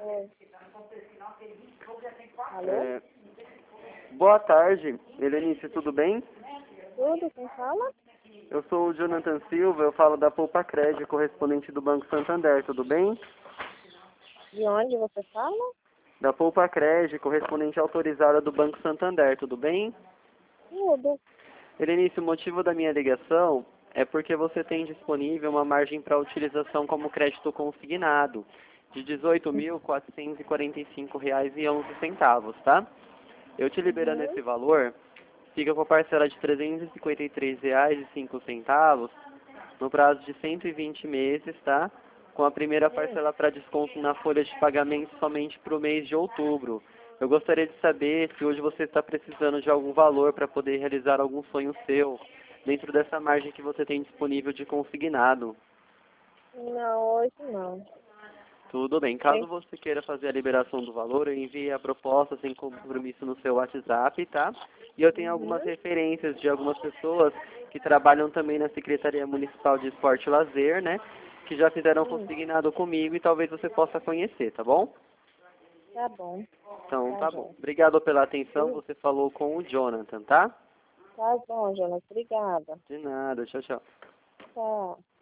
Oi. Alô? Boa tarde, Helenice, tudo bem? Tudo? Quem fala? Eu sou o Jonathan Silva, eu falo da Poupa Crédito, correspondente do Banco Santander, tudo bem? De onde você fala? Da Poupa Crédito, correspondente autorizada do Banco Santander, tudo bem? Tudo. Helenice, o motivo da minha ligação é porque você tem disponível uma margem para utilização como crédito consignado de R$ 18.445,11, tá? Eu te liberando Uhum. esse valor, fica com a parcela de R$ 353,05 no prazo de 120 meses, tá? Com a primeira parcela para desconto na folha de pagamento somente para o mês de outubro. Eu gostaria de saber se hoje você está precisando de algum valor para poder realizar algum sonho seu, dentro dessa margem que você tem disponível de consignado. Não, hoje não. Tudo bem. Caso Tem. você queira fazer a liberação do valor, eu envie a proposta sem compromisso no seu WhatsApp, tá? E eu tenho algumas Uhum. referências de algumas pessoas que trabalham também na Secretaria Municipal de Esporte e Lazer, né? Que já fizeram Hum, consignado comigo e talvez você possa conhecer, tá bom? tá bom. Então, Tá tá bom. bom. Obrigado pela atenção. Você falou com o Jonathan, tá? Tá bom, Jonas. Obrigada. De nada. Tchau, tchau. Tchau.